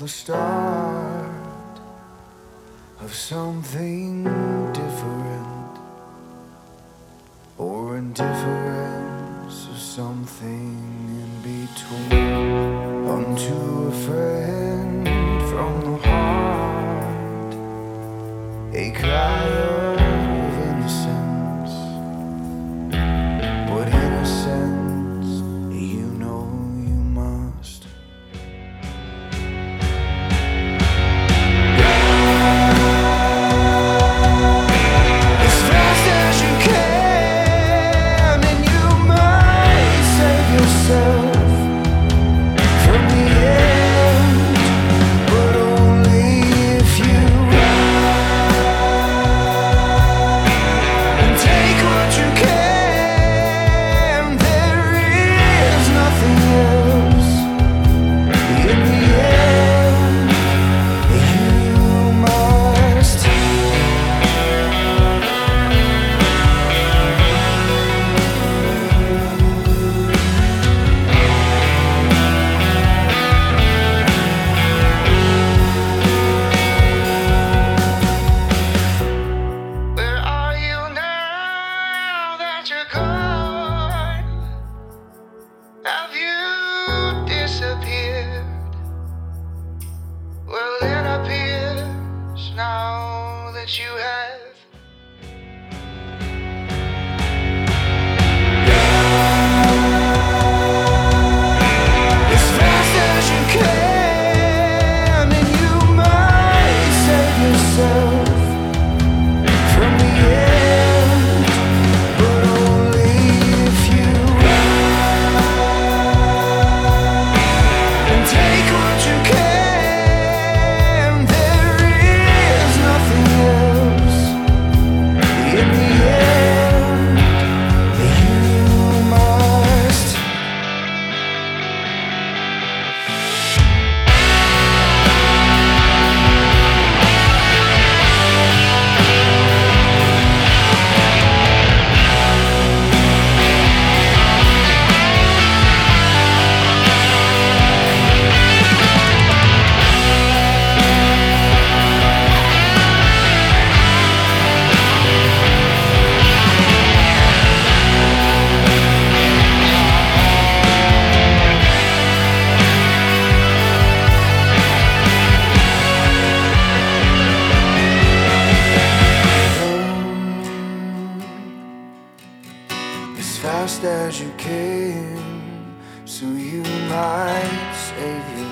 the start of something different, or indifference, or something in between. Unto a friend from the heart, a cry of innocence. But in a sense, you know you must. As fast as you can, and you might save yourself from the end, but only if you and take what you can. There is nothing else. In the end, you must. Where are you now that you're gone? Have you disappeared? Well, it appears now that you have. As fast as you can, and you might save yourself from the end, but only if you and take what you can. There is nothing else. In the end, you must. As fast as you can, so you might save yourself.